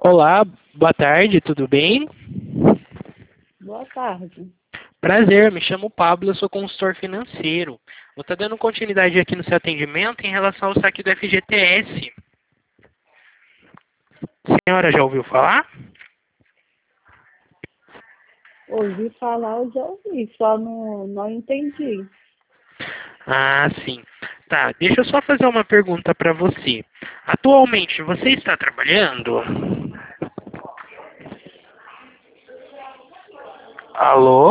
Olá, boa tarde, tudo bem? Boa tarde. Prazer, me chamo Pablo, eu sou consultor financeiro. Vou estar dando continuidade aqui no seu atendimento em relação ao saque do FGTS. A senhora já ouviu falar? Ouvi falar, eu já ouvi, só não entendi. Ah, sim. Tá, deixa eu só fazer uma pergunta para você. Atualmente, você está trabalhando? Alô?